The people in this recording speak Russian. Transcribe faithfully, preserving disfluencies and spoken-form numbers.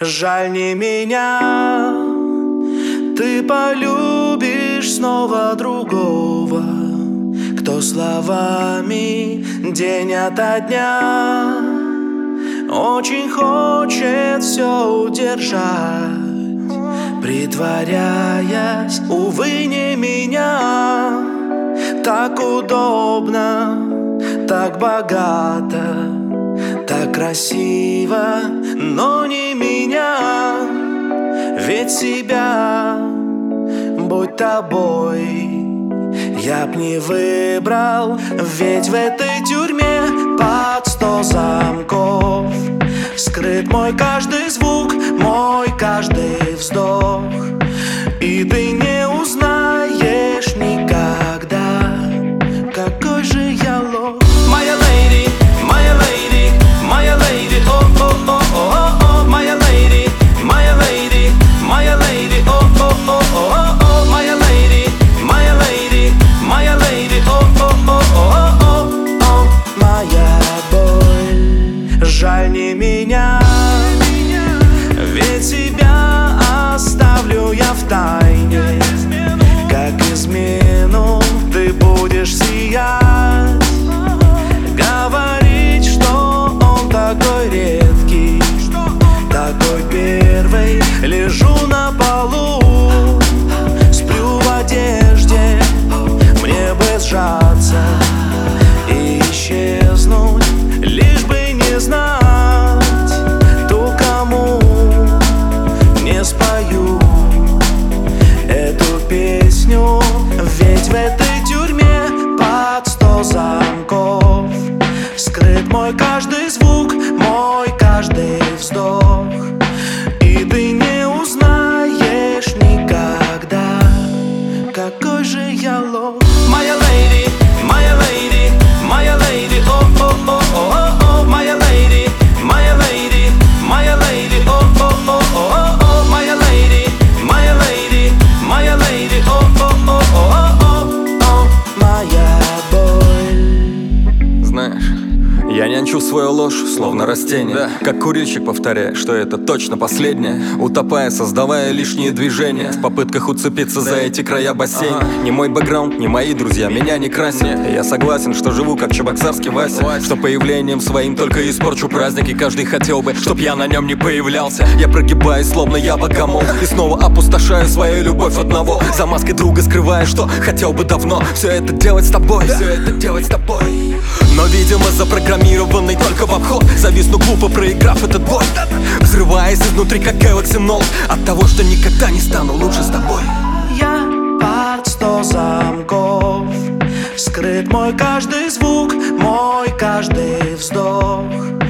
Жаль не меня, ты полюбишь снова другого, кто словами день ото дня очень хочет все удержать, притворяясь, увы, не меня. Так удобно, так богато, так красиво, но не меня. Ведь себя, будь тобой, я б не выбрал. Ведь в этой тюрьме под сто замков скрыт мой каждый звук, мой каждый вздох. И ты не узнаешь никогда, какой же я лох. Моя леди, моя леди, моя леди, о о о о о, моя леди, моя леди, моя леди, о о о о о, моя леди, моя леди, моя леди, о о о о о, моя боль. Жаль не меня, ведь тебя оставлю я в тайне, как измену ты будешь сиять, говорить, что он такой редкий, такой первый. Лежу на полу, сплю в одежде, мне бы сжаться и исчезнуть, лишь бы не знать ту, кому не спою эту песню. Ведь в этой тюрьме под сто замков скрыт мой каждый звук, мой каждый вздох. И ты не узнаешь никогда, какой же я лох. Моя леди, моя леди, моя леди, о о о о о, моя леди, моя леди, моя леди, о о о о о, моя леди, моя леди, моя леди, о о о о о, моя боль. Знаешь, я нянчу свою ложь, словно растение, да. Как курильщик, повторяя, что это точно последнее, утопая, создавая лишние движения в попытках уцепиться за эти края бассейна. Ага. Не мой бэкграунд, не мои друзья меня не красят. Нет. Я согласен, что живу как чебоксарский Вася, Вася, что появлением своим только испорчу праздник, и каждый хотел бы, чтоб я на нем не появлялся. Я прогибаюсь, словно я богомол, и снова опустошаю свою любовь одного, за маской друга скрывая, что хотел бы давно все это делать с тобой, да. Все это делать с тобой. Но, видимо, запрограммированный только в обход, зависну глупо, проиграв этот бой, взрываясь изнутри, как Galaxy Note, от того, что никогда не стану лучше с тобой. Я под сто замков, скрыт мой каждый звук, мой каждый вздох.